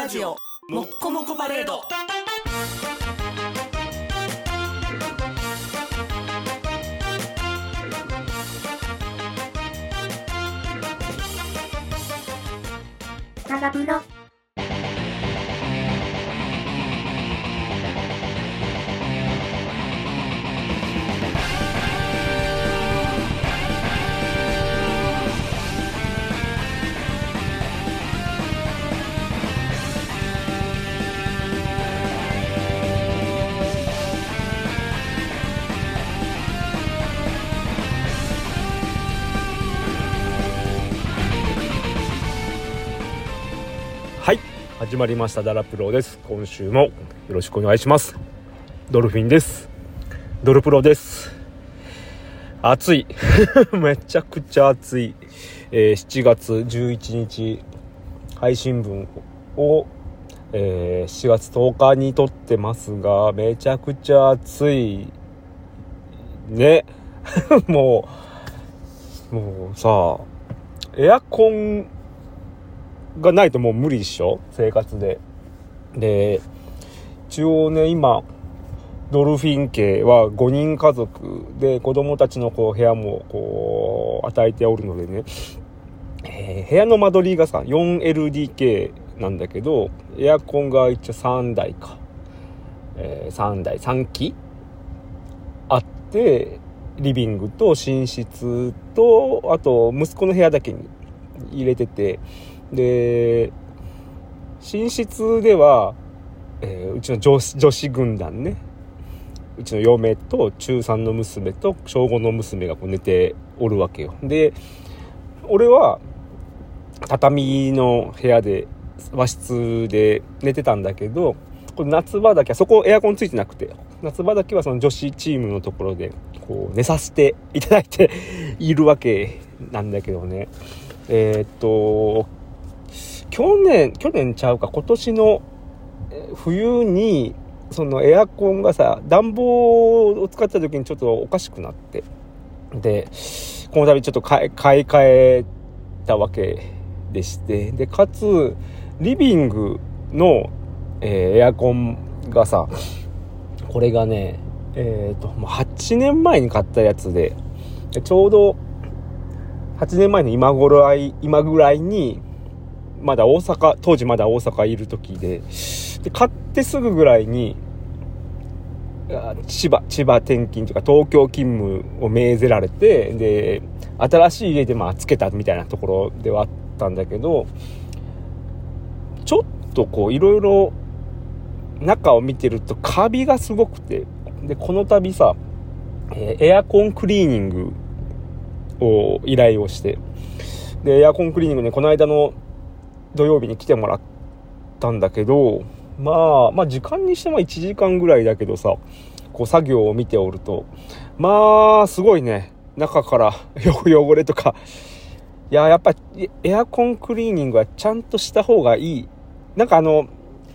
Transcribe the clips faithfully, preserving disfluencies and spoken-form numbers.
ラジオもっこもこパレード。 タガプロ。 はい、始まりましたダラプロです。今週もよろしくお願いします。ドルフィンです。ドルプロです。暑いめちゃくちゃ暑い、えー、しちがつじゅういちにち配信分を、えー、しちがつとおかに撮ってますが、めちゃくちゃ暑いねもうもうさ、エアコンがないともう無理でしょ、生活で。で、一応ね、今ドルフィン家はごにん家族で、子供たちのこう部屋もこう与えておるのでね、えー、部屋の間取りがさ よんエルディーケー なんだけど、エアコンが一応さんだいか、えー、さんだいさんきあって、リビングと寝室と、あと息子の部屋だけに入れてて、で寝室では、えー、うちの 女, 女子軍団ね、うちの嫁と中さんの娘と小ごの娘がこう寝ておるわけよ。で俺は畳の部屋で和室で寝てたんだけど、これ夏場だけはそこエアコンついてなくて、夏場だけはその女子チームのところでこう寝させていただいているわけなんだけどね。えー、っと去年去年ちゃうか今年の冬にそのエアコンがさ、暖房を使った時にちょっとおかしくなって、でこの度ちょっと買い替えたわけでして、でかつリビングの、えー、エアコンがさ、これがねえー、ともうはちねんまえに買ったやつで、ちょうどはちねんまえの今頃い今ぐらいにまだ大阪当時まだ大阪いる時で、で買ってすぐぐらいに千葉千葉転勤というか東京勤務を命ぜられて、で新しい家でまあつけたみたいなところではあったんだけど、ちょっとこういろいろ中を見てるとカビがすごくて、でこの度さ、えー、エアコンクリーニングを依頼をして、でエアコンクリーニングね、この間の土曜日に来てもらったんだけど、まあまあ時間にしてもいちじかんぐらいだけどさ、こう作業を見ておると、まあすごいね、中から汚れとか、いややっぱエアコンクリーニングはちゃんとした方がいい。なんかあの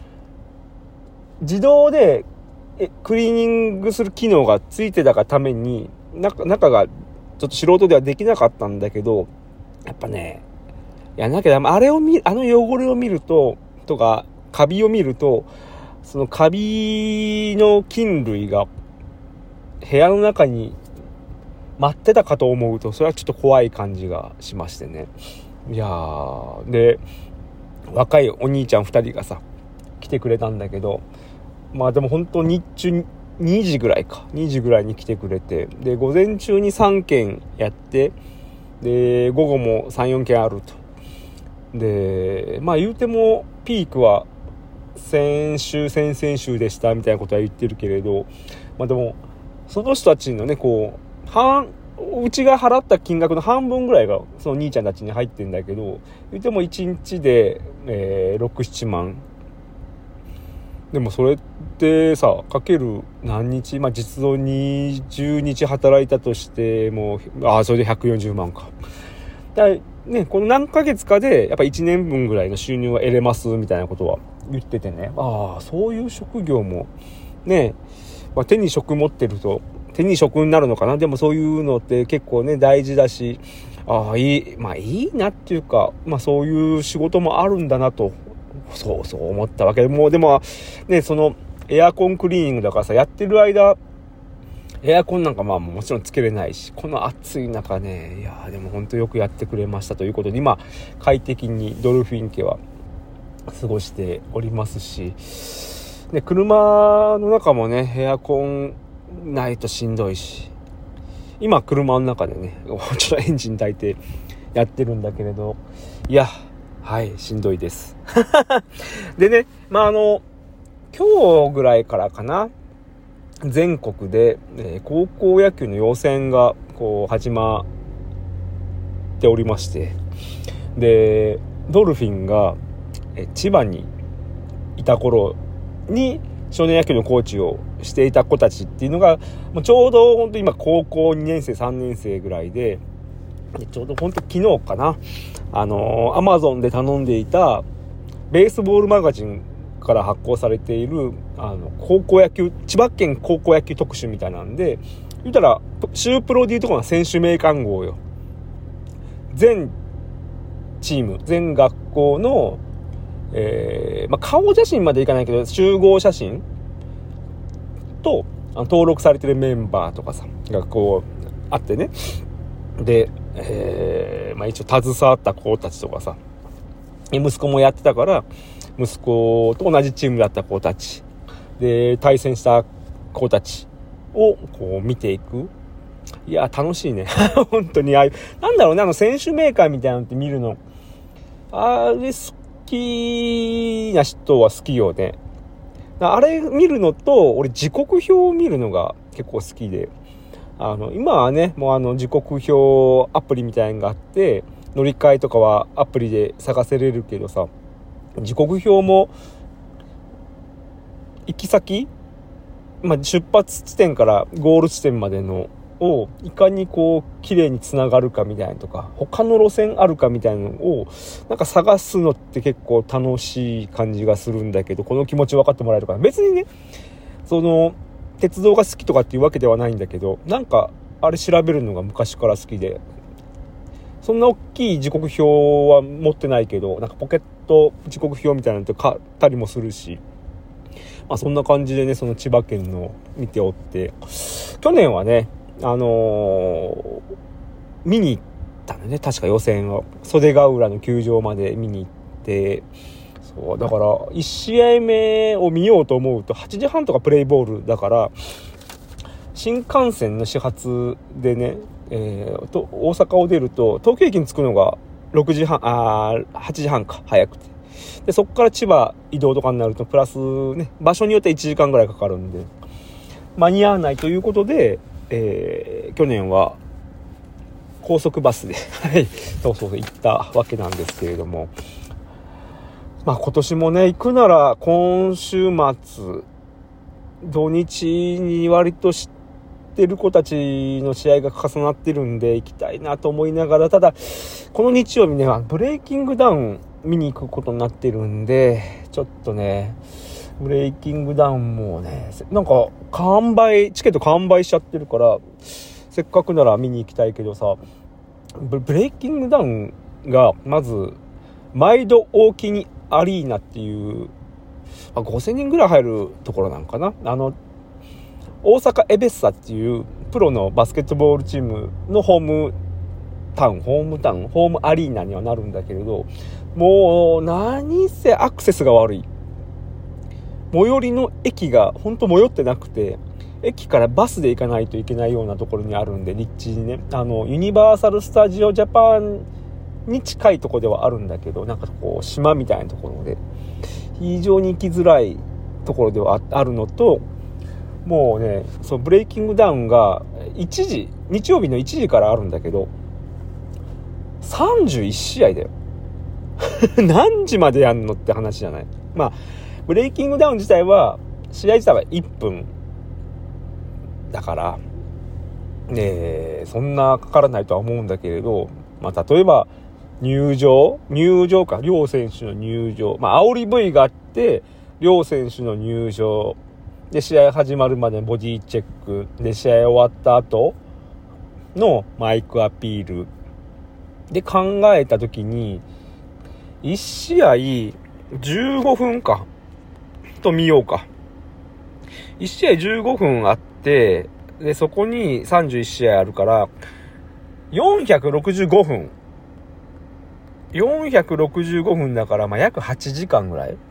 自動でクリーニングする機能がついてたがために、中, 中がちょっと素人ではできなかったんだけど、やっぱね、いやなんかあれを見あの汚れを見るととかカビを見ると、そのカビの菌類が部屋の中に舞ってたかと思うと、それはちょっと怖い感じがしましてね。いやー、で若いお兄ちゃんふたりがさ来てくれたんだけど、まあでも本当日中にじぐらいかにじぐらいに来てくれて、で午前中にさんけんやって、で午後もさんよんけんあると。でまあ言うてもピークは先週先々週でしたみたいなことは言ってるけれど、まあでもその人たちのねこう半うちが払った金額の半分ぐらいがその兄ちゃんたちに入ってんだけど、言ってもいちにちで、えー、ろく、ななまんでもそれってさ、かける何日、まあ実働にじゅうにち働いたとしても、ああそれでひゃくよんじゅうまんか。だね、この何ヶ月かでやっぱいちねんぶんぐらいの収入は得れますみたいなことは言っててね、ああそういう職業もね、まあ、手に職持ってると手に職になるのかな。でもそういうのって結構ね大事だし、ああいいまあいいなっていうか、まあそういう仕事もあるんだなとそうそう思ったわけで、もうでもね、そのエアコンクリーニングだからさ、やってる間エアコンなんかまあもちろんつけれないし、この暑い中ね、いやでも本当よくやってくれましたということで、今快適にドルフィン家は過ごしておりますし、で車の中もねエアコンないとしんどいし、今車の中でねちょっとエンジン焚いてやってるんだけれど、いやはいしんどいですでね、まああの今日ぐらいからかな、全国で、えー、高校野球の予選がこう始まっておりまして、でドルフィンが、えー、千葉にいた頃に少年野球のコーチをしていた子たちっていうのがもうちょうど本当今高校にねん生さんねん生ぐらいで、ちょうど本当昨日かな、あのー、アマゾンで頼んでいたベースボールマガジンから発行されているあの高校野球、千葉県高校野球特集みたいなんで、言ったらシュープロでいうところの選手名鑑号よ。全チーム全学校の、えーまあ、顔写真までいかないけど集合写真とあの登録されてるメンバーとかさがこうあってね、で、えーまあ、一応携わった子たちとかさ、息子もやってたから息子と同じチームだった子たちで対戦した子たちをこう見ていく。いや楽しいね本当に。ああいうなんだろうね、あの選手メーカーみたいなのって見るのあれ好きな人は好きよね。あれ見るのと俺時刻表を見るのが結構好きで、あの今はねもうあの時刻表アプリみたいなのがあって乗り換えとかはアプリで探せれるけどさ、時刻表も行き先、まあ、出発地点からゴール地点までのをいかにこう綺麗につながるかみたいなとか、他の路線あるかみたいなのをなんか探すのって結構楽しい感じがするんだけど、この気持ち分かってもらえるかな。別にねその鉄道が好きとかっていうわけではないんだけど、なんかあれ調べるのが昔から好きで、そんな大きい時刻表は持ってないけどなんかポケット時刻表みたいなのって買ったりもするし、まあそんな感じでねその千葉県の見ておって、去年はねあのー、見に行ったのね、確か予選を袖ヶ浦の球場まで見に行って、そうだからいち試合目を見ようと思うとはちじはんとかプレイボールだから、新幹線の始発でね、えー、と大阪を出ると東京駅に着くのがろくじはん、あはちじはんか早くて、でそこから千葉移動とかになるとプラスね場所によっていちじかんぐらいかかるんで間に合わないということで、えー、去年は高速バスでそうそう行ったわけなんですけれども、まあ今年もね行くなら今週末土日に割と知ってる子たちの試合が重なってるんで行きたいなと思いながら、ただこの日曜日ねブレイキングダウン見に行くことになってるんで、ちょっとねブレイキングダウンもねなんか完売チケット完売しちゃってるから、せっかくなら見に行きたいけどさ、ブレイキングダウンがまず毎度大きにアリーナっていうごせんにんぐらい入るところなんかな、あの大阪エベッサっていうプロのバスケットボールチームのホームタウンホームタウンホームアリーナにはなるんだけれど、もう何せアクセスが悪い。最寄りの駅が本当最寄ってなくて、駅からバスで行かないといけないようなところにあるんで、立地にねあのユニバーサルスタジオジャパンに近いところではあるんだけど、なんかこう島みたいなところで非常に行きづらいところではあるのと、もうねそのブレイキングダウンがいちじ日曜日のいちじからあるんだけどさんじゅういち試合だよ何時までやんのって話じゃない。まあブレイキングダウン自体は試合自体はいっぷんだからね、そんなかからないとは思うんだけれど、まあ例えば入場入場か両選手の入場、まあ煽り V があって両選手の入場で試合始まるまでボディチェックで試合終わった後のマイクアピールで考えた時にいち試合じゅうごふんかと見ようか。いち試合じゅうごふんあって、でそこにさんじゅういち試合あるからよんひゃくろくじゅうごふんよんひゃくろくじゅうごふんだから、まあ、約はちじかんぐらい。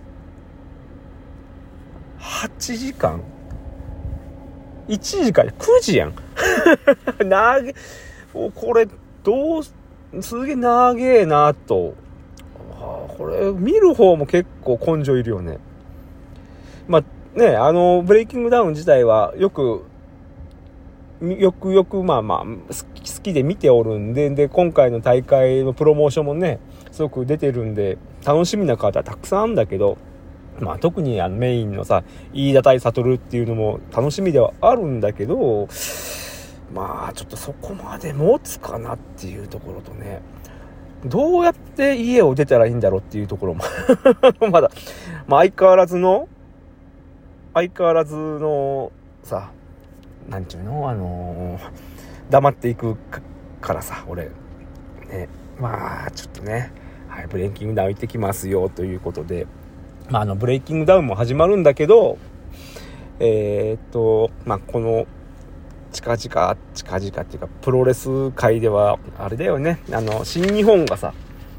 はちじかん ?いち 時間でくじやん。なげ、これ、どう、すげえ長えなと。これ、見る方も結構根性いるよね。まあ、ね、あの、ブレイキングダウン自体は、よく、よくよく、まあまあ、好き、好きで見ておるんで、で、今回の大会のプロモーションもね、すごく出てるんで、楽しみな方たくさんあるんだけど、まあ特にあのメインのさ、飯田対悟っていうのも楽しみではあるんだけど、まあちょっとそこまで持つかなっていうところとね、どうやって家を出たらいいんだろうっていうところもまだ、まあ相変わらずの、相変わらずのさ、なんちゅうの、あのー、黙っていくからさ、俺、ね、まあちょっとね、はい、ブレイキングダウン行ってきますよということで、まあ、あのブレイキングダウンも始まるんだけど、えー、っとまあこの近々近々っていうかプロレス界ではあれだよね、あの新日本がさ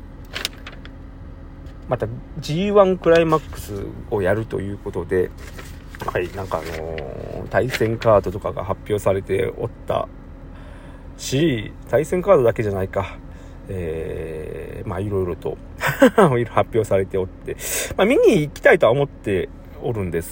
また ジーワン クライマックスをやるということで、はい、なんかあのー、対戦カードとかが発表されておったし、対戦カードだけじゃないか、えー、まあいろいろといろいろ発表されておって、まあ、見に行きたいとは思っておるんです。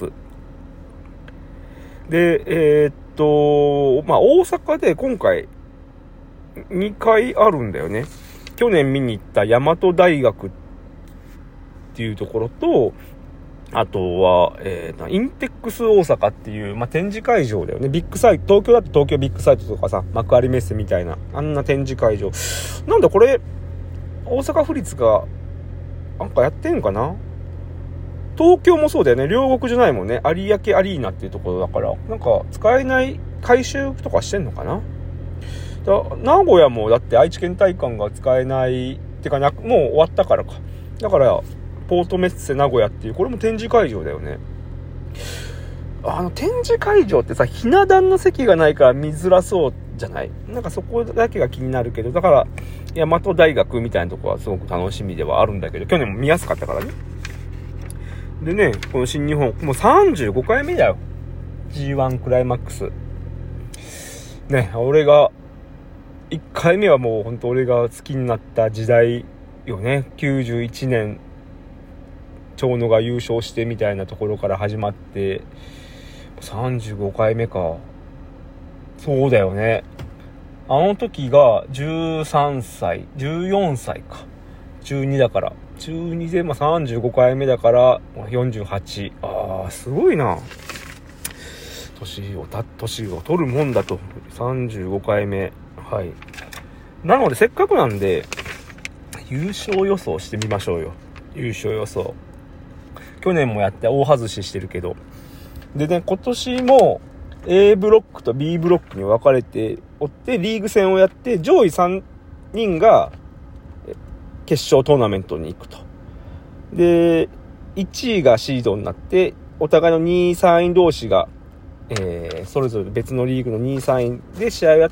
で、えー、っとまあ大阪で今回にかいあるんだよね。去年見に行った大和大学っていうところと、あとは、えー、インテックス大阪っていう、まあ、展示会場だよね。ビッグサイト、東京だと東京ビッグサイトとかさ、幕張メッセみたいな、あんな展示会場。なんだこれ、大阪府立が、なんかやってんかな。東京もそうだよね。両国じゃないもんね。有明アリーナっていうところだから、なんか使えない改修とかしてんのかな。だ名古屋もだって愛知県体育館が使えないってかな、もう終わったからか。だから、ポートメッセ名古屋っていう、これも展示会場だよね。あの展示会場ってさ、ひな壇の席がないから見づらそうじゃない？なんかそこだけが気になるけど、だから大和大学みたいなとこはすごく楽しみではあるんだけど、去年も見やすかったからね。でね、この新日本もうさんじゅうごかいめだよ。 ジーワン クライマックスね。俺がいっかいめはもう本当俺が好きになった時代よね。きゅうじゅういちねん長野が優勝してみたいなところから始まってさんじゅうごかいめか。そうだよね。あの時がじゅうさんさいじゅうよんさいか、じゅうにだからじゅうにで、まあ、さんじゅうごかいめだからよんじゅうはち。あーすごいな。年をた年を取るもんだと。さんじゅうごかいめ。はい。なのでせっかくなんで優勝予想してみましょうよ。優勝予想。去年もやって大外ししてるけど。でね、今年も A ブロックと B ブロックに分かれておって、リーグ戦をやって、上位さんにんが決勝トーナメントに行くと。で、いちいがシードになって、お互いのにい、さんい同士が、えー、それぞれ別のリーグのにい、さんいで試合をやって、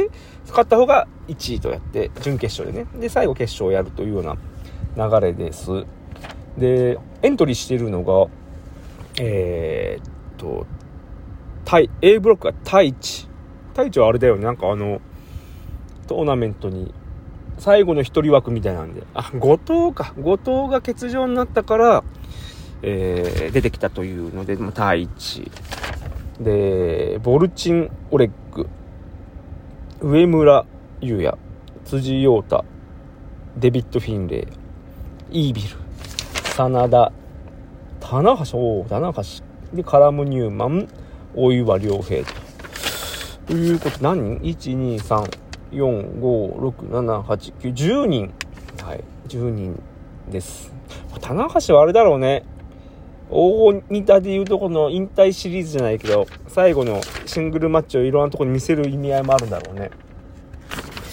勝った方がいちいとやって、準決勝でね。で、最後決勝をやるというような流れです。で、エントリーしているのが、えー、っと、タイ、A ブロックが太一。太一はあれだよね。なんかあの、トーナメントに、最後の一人枠みたいなんで、あ、後藤か。後藤が欠場になったから、えー、出てきたというので、まあ、太一。で、ボルチン・オレッグ、上村優也、辻陽太、デビッド・フィンレイ、イービル、真田、棚橋、おー、棚橋でカラム・ニューマン、大岩良平ということ。何人 ?いち、に、さん、よん、ご、ろく、なな、はち、きゅう、じゅうにん。はい、じゅうにんです。棚橋はあれだろうね。大仁田でいうとこの引退シリーズじゃないけど、最後のシングルマッチをいろんなところに見せる意味合いもあるんだろうね。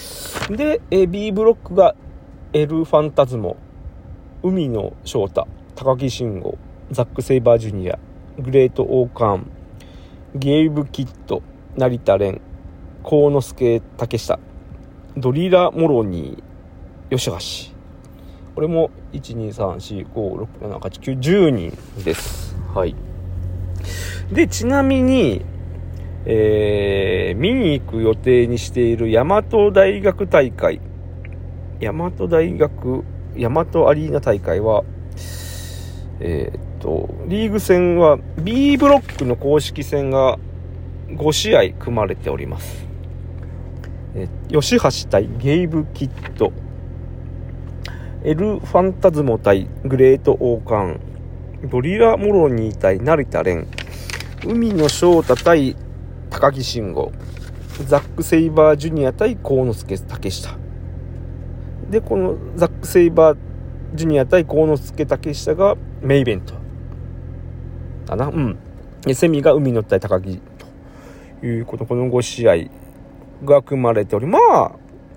で、え B ブロックがエル・ファンタズモ、海野翔太、 高木慎吾、ザック・セイバージュニア、グレート・オーカーン、ゲイブ・キッド、成田蓮、幸之助竹下、ドリラ・モロニー、吉橋。これもいち、に、さん、よん、ご、ろく、なな、はち、きゅう、じゅうにんです。はい。で、ちなみに、えー、見に行く予定にしている大和大学大会、大和大学、大和アリーナ大会は、えー、っと、リーグ戦は B ブロックの公式戦がごしあい組まれております。えー、吉橋対ゲイブ・キッド、エル・ファンタズモ対グレート・オーカーン、ドリラ・モロニー対成田蓮、海野翔太対高木慎吾、ザック・セイバージュニア対幸之助竹下で、このザック・セイバージュニア対幸之助竹下がメインイベントかな。うんでセミが海野対高木ということ、このごしあいが組まれており、まあ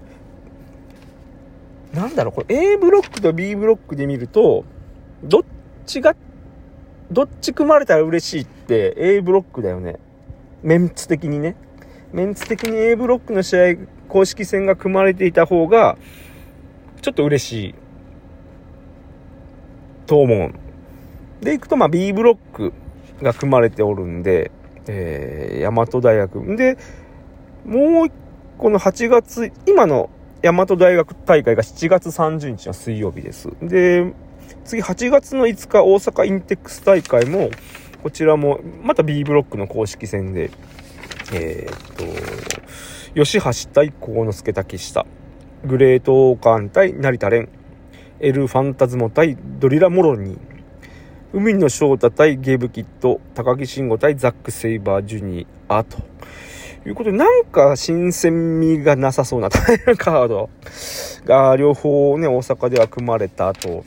なんだろう、これ A ブロックと B ブロックで見るとどっちがどっち組まれたら嬉しいって A ブロックだよね。メンツ的にねメンツ的に A ブロックの試合公式戦が組まれていた方がちょっと嬉しいと思う。でいくと、まあ B ブロックが組まれておるんで、えー、大和大学でもう一個のはちがつ、今の大和大学大会がしちがつさんじゅうにちの水曜日です。で次はちがつのいつか大阪インテックス大会も、こちらもまた B ブロックの公式戦で、えー、っと吉橋対幸之助竹下、グレート・オーカーン対成田蓮、エル・ファンタズモ対ドリラ・モロニー、海野翔太対ゲーブ・キッド、高木慎吾対ザック・セイバージュニアということで、なんか新鮮味がなさそうなカードが両方ね大阪では組まれたと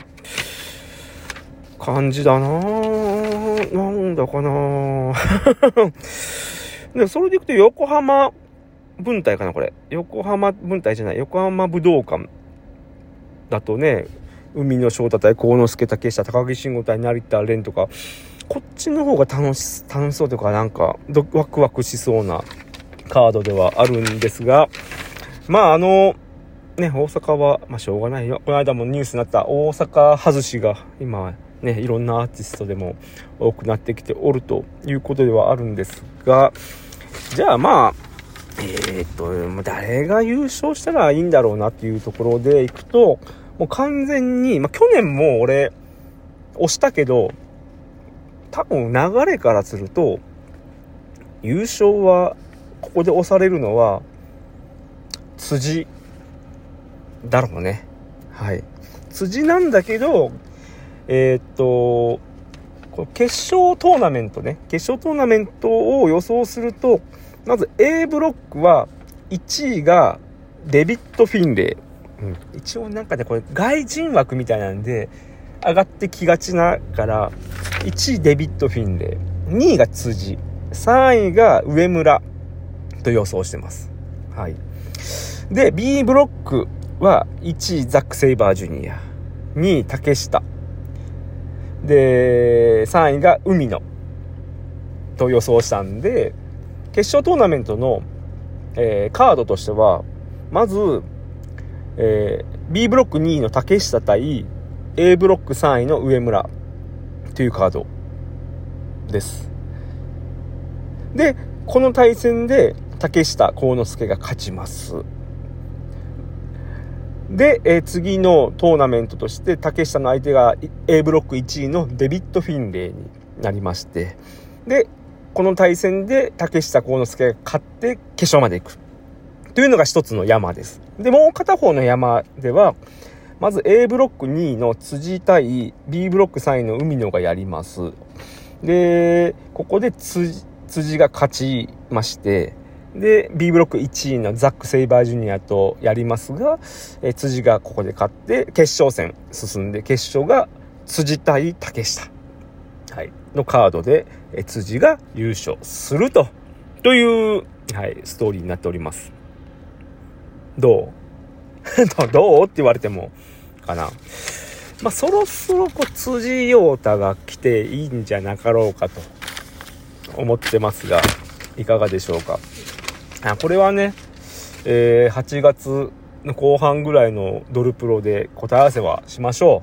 感じだなぁ。なんだかなぁでそれでいくと横浜分隊かな、これ横浜分隊じゃない横浜武道館だとね、海野翔太対幸之助竹下、高木慎吾対成田蓮とか、こっちの方が楽し楽しそうとか、なんかドワクワクしそうなカードではあるんですが、まああのね大阪はまあしょうがないよ。この間もニュースになった大阪外しが今ねいろんなアーティストでも多くなってきておるということではあるんですが、じゃあまあえー、っと誰が優勝したらいいんだろうなっていうところでいくと、もう完全に、まあ、去年も俺押したけど、多分流れからすると優勝はここで押されるのは辻だろうね。はい、辻なんだけど、えー、っとこの決勝トーナメントね決勝トーナメントを予想すると、まず A ブロックはいちいがデビッド・フィンレイ、うん、一応なんかねこれ外人枠みたいなんで上がってきがちなから、いちいデビッド・フィンレイ、にいが辻、さんいが上村と予想してます。はい。で B ブロックはいちいザック・セイバージュニア、にい竹下でさんいが海野と予想したんで、決勝トーナメントの、えー、カードとしてはまず、えー、B ブロックにいの竹下対 A ブロックさんいの上村というカードです。でこの対戦で竹下幸之助が勝ちます。で、えー、次のトーナメントとして竹下の相手が A ブロックいちいのデビッド・フィンレイになりまして、でこの対戦で竹下幸之助が勝って決勝まで行くというのが一つの山です。でもう片方の山ではまず A ブロックにいの辻対 B ブロックさんいの海野がやります。でここで 辻, 辻が勝ちまして、で B ブロックいちいのザック・セイバージュニアとやりますが、え辻がここで勝って決勝戦進んで、決勝が辻対竹下、はい、のカードでえ辻が優勝するとという、はい、ストーリーになっております。どうどうって言われてもかな。 まあ、そろそろこう辻陽太が来ていいんじゃなかろうかと思ってますが、いかがでしょうか。あ、これはね、えー、はちがつの後半ぐらいのドルプロで答え合わせはしましょ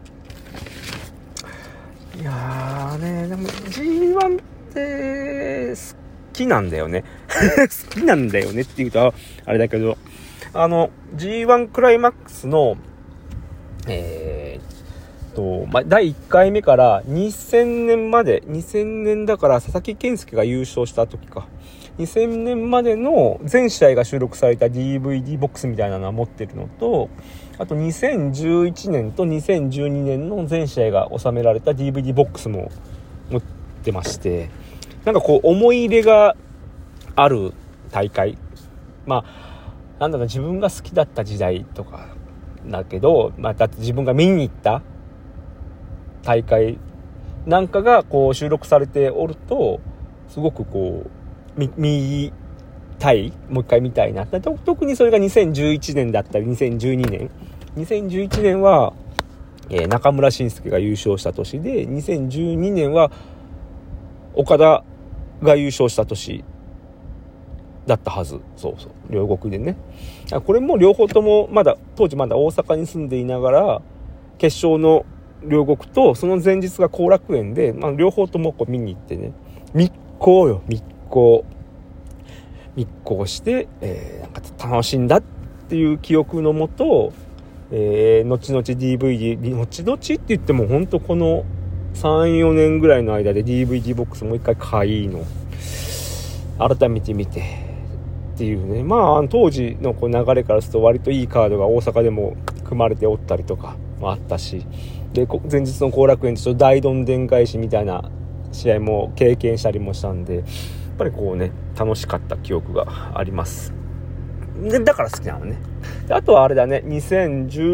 う。いやーね、でも ジーワン って好きなんだよね好きなんだよねって言うとあれだけど、あの ジーワン クライマックスのえーとま、だいいっかいめからにせんねんまで、にせんねんだから佐々木健介が優勝した時か、にせんねんまでの全試合が収録された ディーブイディー ボックスみたいなのは持ってるのと、あとにせんじゅういちねんとにせんじゅうにねんの全試合が収められた ディーブイディー ボックスも持ってまして、なんかこう思い入れがある大会、まあなんだろう、自分が好きだった時代とかだけど、まあ、だって自分が見に行った大会なんかがこう収録されておると、すごくこう 見, 見たいもう一回見たいな。特にそれがにせんじゅういちねんだったりにせんじゅうにねん、にせんじゅういちねんは、えー、中村慎介が優勝した年で、にせんじゅうにねんは岡田が優勝した年だったはず。そうそう、両国でね。これも両方ともまだ当時まだ大阪に住んでいながら、決勝の両国とその前日が後楽園で、まあ、両方ともこう見に行ってね、密航よ密航密航して、えー、なんか楽しんだっていう記憶のもと、えー、後々 ディーブイディー 後々って言っても本当この さんよねんぐらいの間で ディーブイディー ボックスもう一回買いの改めて見てっていうね。まあ当時のこう流れからすると割といいカードが大阪でも組まれておったりとかもあったし、で前日の後楽園でちょっと大どんでん返しみたいな試合も経験したりもしたんで、やっぱりこうね楽しかった記憶があります。でだから好きなのね。であとはあれだね、にせんじ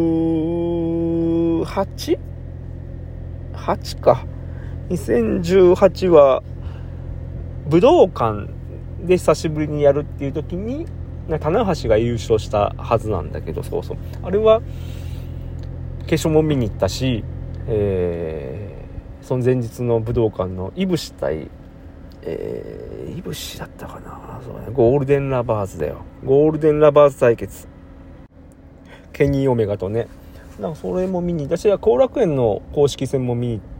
ゅうはち はちかにせんじゅうはちは武道館で久しぶりにやるっていう時に棚橋が優勝したはずなんだけど、そうそう、あれは決勝も見に行ったし、えー、その前日の武道館のいぶし対えー、いぶしだったかな、そうね、ゴールデンラバーズだよ、ゴールデンラバーズ対決、ケニーオメガとね、なんかそれも見に行ったし、後楽園の公式戦も見に行って、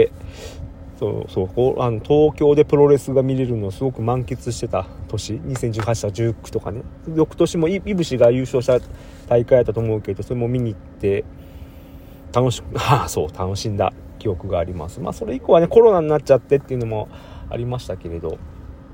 そうそう、あの東京でプロレスが見れるのをすごく満喫してた年、にせんじゅうはちとかじゅうきゅうとかね、翌年もいぶしが優勝した大会だったと思うけど、それも見に行って楽しくああそう楽しんだ記憶があります。まあそれ以降はねコロナになっちゃってっていうのもありましたけれど、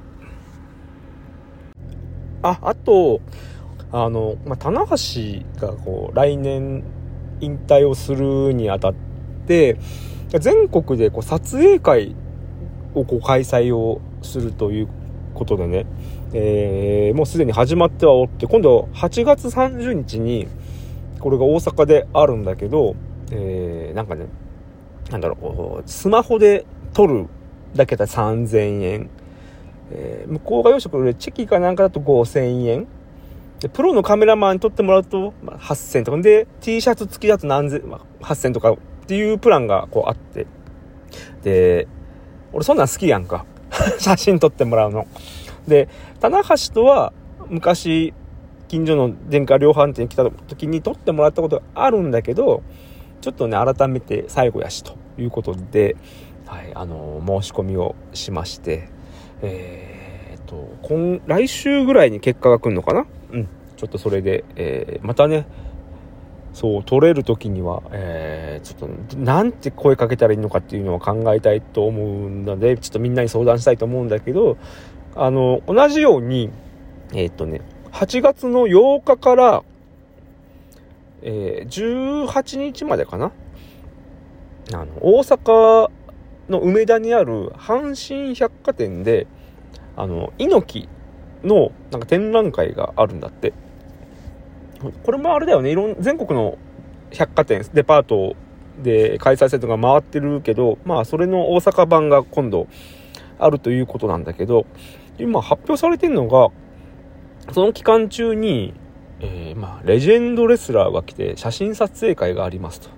ああとあの、まあ、棚橋がこう来年引退をするにあたって全国でこう撮影会をこう開催をするということでね、えー、もうすでに始まってはおって、今度はちがつさんじゅうにちにこれが大阪であるんだけど、えー、なんかねなんだろう、スマホで撮るだけださんぜんえん、えー、向こうが用意してくれるチェキかなんかだとごせんえんで、プロのカメラマンに撮ってもらうと、まあ、はっせんとかで T シャツ付きだと何千、まあ、はっせんとかっていうプランがこうあって、で俺そんなん好きやんか写真撮ってもらうので、棚橋とは昔近所の電化量販店に来た時に撮ってもらったことがあるんだけど、ちょっとね改めて最後やしということで、はい、あのー、申し込みをしまして、えー、っと今来週ぐらいに結果が来るのかな、うん、ちょっとそれで、えー、またねそう撮れる時には、えー、ちょっとなんて声かけたらいいのかっていうのを考えたいと思うので、ちょっとみんなに相談したいと思うんだけど、あの同じようにえー、っとねはちがつのようかから、えー、じゅうはちにちまでかな、あの大阪の梅田にある阪神百貨店であの猪木のなんか展覧会があるんだって。これもあれだよね、いろん全国の百貨店デパートで開催されてるのが回ってるけど、まあそれの大阪版が今度あるということなんだけど、今発表されてるのがその期間中に、 えー、まあレジェンドレスラーが来て写真撮影会がありますと。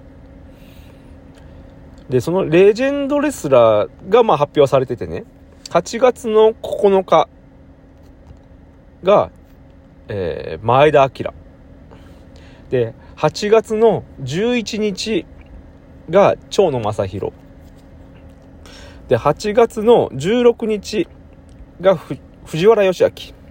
でそのレジェンドレスラーがまあ発表されててね、はちがつのここのかが、えー、前田明で、はちがつのじゅういちにちが蝶野正宏で、はちがつのじゅうろくにちがふ藤原義明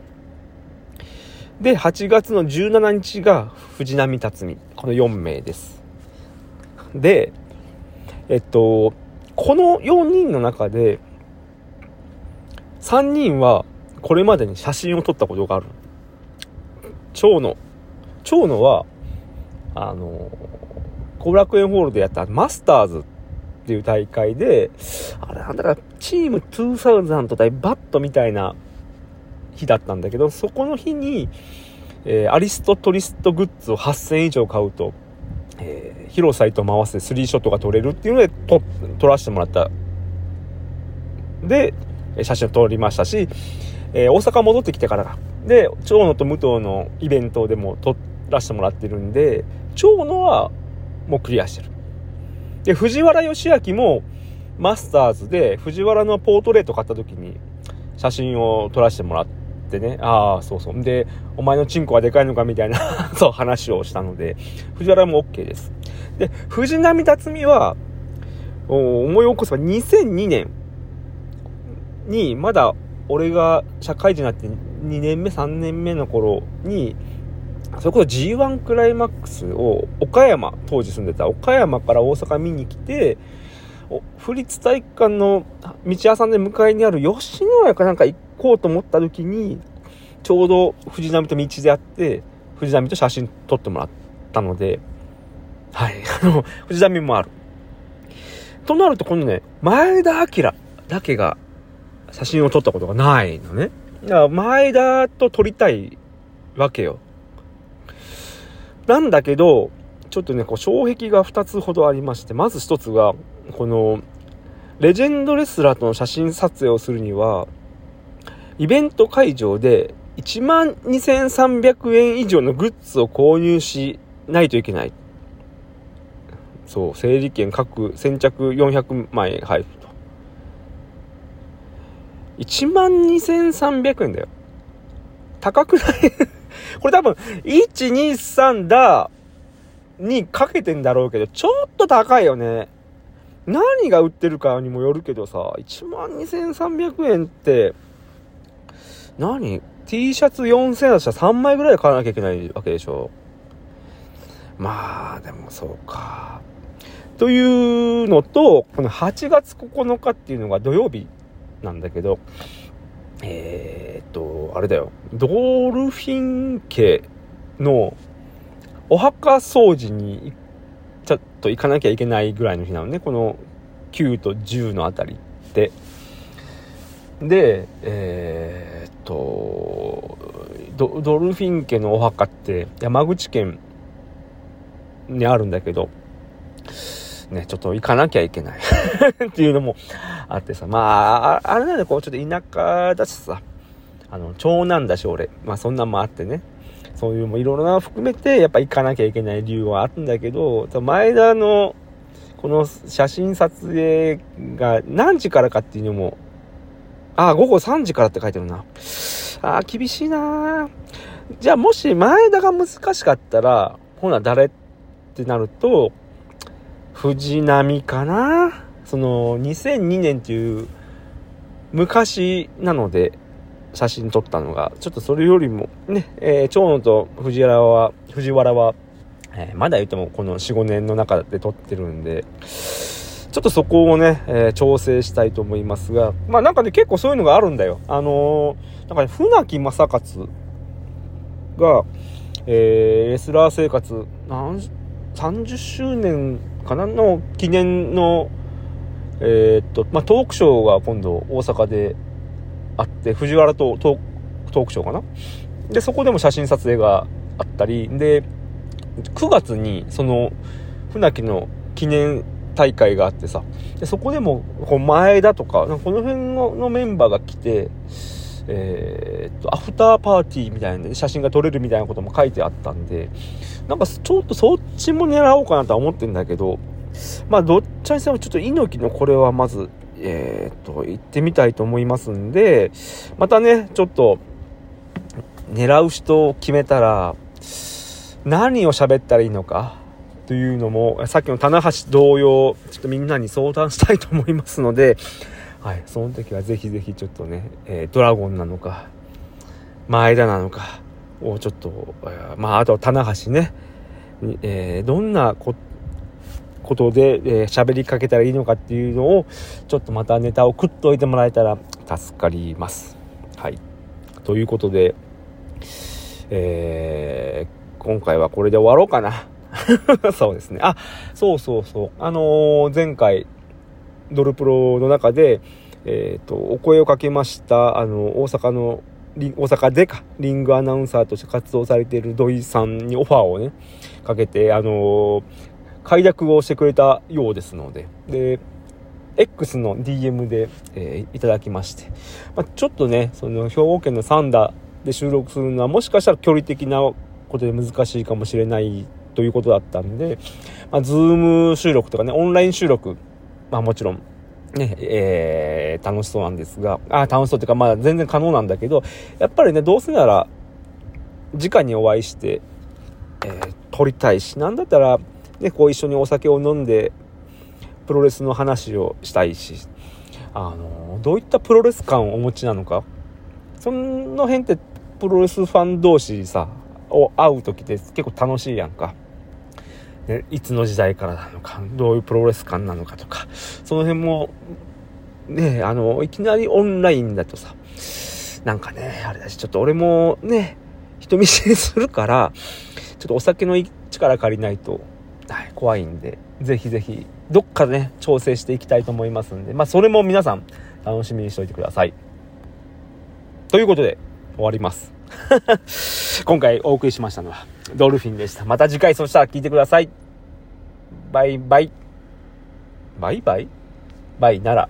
で、はちがつのじゅうしちにちが藤波辰巳。このよんめいです。でえっとこのよにんの中でさんにんはこれまでに写真を撮ったことがある。蝶野蝶野はあの後楽園ホールでやったマスターズっていう大会で、あれなんだかチームにせん対バットみたいな日だったんだけど、そこの日に、えー、アリストトリストグッズをはっせんいじょう買うと、えー、広サイト回してスリーショットが撮れるっていうので撮撮らせてもらったで写真を撮りましたし、えー、大阪戻ってきてからで蝶野と武藤のイベントでも撮らせてもらってるんで、蝶野はもうクリアしてる。で藤原義明もマスターズで藤原のポートレート買った時に写真を撮らせてもらってね、ああそうそうでお前のチンコはでかいのかみたいなそう話をしたので藤原も OK です。で藤波辰巳は思い起こせばにせんにねんにまだ俺が社会人になってにねんめさんねんめの頃にそれこそ ジーワン クライマックスを岡山、当時住んでた岡山から大阪見に来て、府立体育館の道挟んで向かいにある吉野家かなんか行こうと思った時にちょうど藤波と道で会って藤波と写真撮ってもらったので、はいあの藤波もあるとなると、このね前田明だけが写真を撮ったことがないのね。だから前田と撮りたいわけよ。なんだけどちょっとねこう障壁がふたつほどありまして、まずひとつがこのレジェンドレスラーとの写真撮影をするにはイベント会場でいちまんにせんさんびゃくえん以上のグッズを購入しないといけない。そう整理券各先着よんひゃくまんえん配布といちまんにせんさんびゃくえんだよ。高くないこれ多分いちにさんだにかけてんだろうけどちょっと高いよね。何が売ってるかにもよるけどさ、いちまんにせんさんびゃくえんって何 T シャツよんせんえんだったらさんまいぐらい買わなきゃいけないわけでしょ。まあでもそうかというのと、このはちがつここのかっていうのが土曜日なんだけど、えーっとあれだよ、ドルフィン家のお墓掃除にちょっと行かなきゃいけないぐらいの日なのね、このきゅうとじゅうのあたりってで、えー、っと ド, ドルフィン家のお墓って山口県にあるんだけどね、ちょっと行かなきゃいけないっていうのもあってさ、まああれなんでこうちょっと田舎だしさ、あの長男だし俺、まあそんなんもあってね、そういうもいろいろな含めてやっぱ行かなきゃいけない理由はあるんだけど、前田のこの写真撮影が何時からかっていうのも、あ午後さんじからって書いてるな。あ厳しいな。じゃあもし前田が難しかったらほな誰ってなると藤波かな。そのにせんにねんっていう昔なので写真撮ったのがちょっとそれよりもね、えー、長野と藤原は藤原は、えー、まだ言ってもこの よん,ご 年の中で撮ってるんでちょっとそこをね、えー、調整したいと思いますが、まあなんかね結構そういうのがあるんだよ。あのー、なんかね船木正勝が、えー、レスラー生活何さんじゅっしゅうねんかなの記念のえー、っとまあトークショーが今度大阪であって、藤原とトー、トークショーかなで、そこでも写真撮影があったりで、くがつにその船木の記念大会があってさ、でそこでもこう前田とかこの辺のメンバーが来て、 えー、っとアフターパーティーみたいな、ね、写真が撮れるみたいなことも書いてあったんで、なんかちょっとそっちも狙おうかなとは思ってるんだけど、まあどっちにしてもちょっと猪木のこれはまずえー、っと行ってみたいと思いますんで、またねちょっと狙う人を決めたら何を喋ったらいいのかというのも、さっきの棚橋同様ちょっとみんなに相談したいと思いますので、はい、その時はぜひぜひちょっとね、えー、ドラゴンなのか前田なのかをちょっと、えー、まああとは棚橋ね、えー、どんなこことで喋、えー、りかけたらいいのかっていうのをちょっとまたネタを食っといてもらえたら助かります。はい、ということで、えー、今回はこれで終わろうかな。そうですね。あ、そうそうそう。あのー、前回ドルプロの中で、えっとお声をかけました。あの大阪の大阪でかリングアナウンサーとして活動されている土井さんにオファーをねかけて、あのー、快諾をしてくれたようですので、で X の ディーエム で、えー、いただきまして、まあ、ちょっとねその兵庫県の三田で収録するのはもしかしたら距離的なことで難しいかもしれないということだったんで、まあ、ズーム収録とかねオンライン収録、まあもちろんね、えー、楽しそうなんですが、あ、楽しそうっていうかまあ全然可能なんだけど、やっぱりねどうせなら直にお会いして、えー、撮りたいし、なんだったらねこう一緒にお酒を飲んでプロレスの話をしたいし、あのどういったプロレス感をお持ちなのか、その辺ってプロレスファン同士さを会う時って結構楽しいやんか、ね、いつの時代からなのか、どういうプロレス感なのかとか、その辺もね、あのいきなりオンラインだとさなんかねあれだし、ちょっと俺もね人見知りするからちょっとお酒の力借りないと、はい、怖いんで、ぜひぜひどっかでね調整していきたいと思いますんで、まあそれも皆さん楽しみにしておいてください。ということで終わります。今回お送りしましたのはドルフィンでした。また次回そしたら聞いてください。バイバイ。バイバイバイなら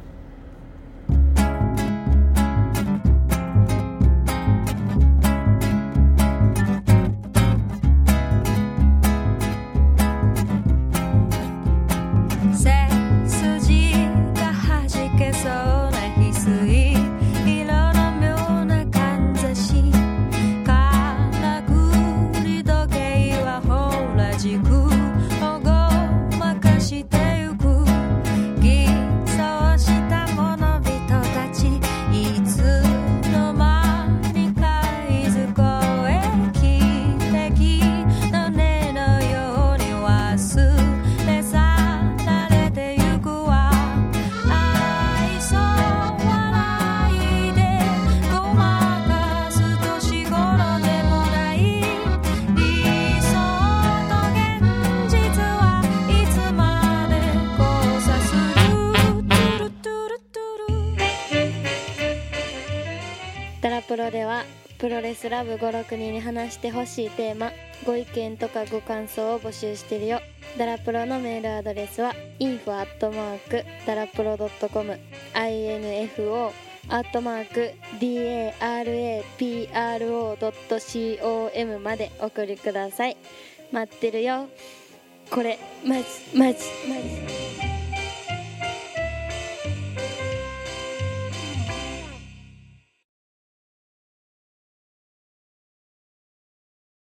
ダラプロではプロレスラブご、ろくにんに話してほしいテーマ、ご意見とかご感想を募集してるよ。ダラプロのメールアドレスは インフォ アットマーク ダラプロ ドットコム インフォ アットマーク ダラプロ ドットコム までお送りください。待ってるよ。これマジマジマジ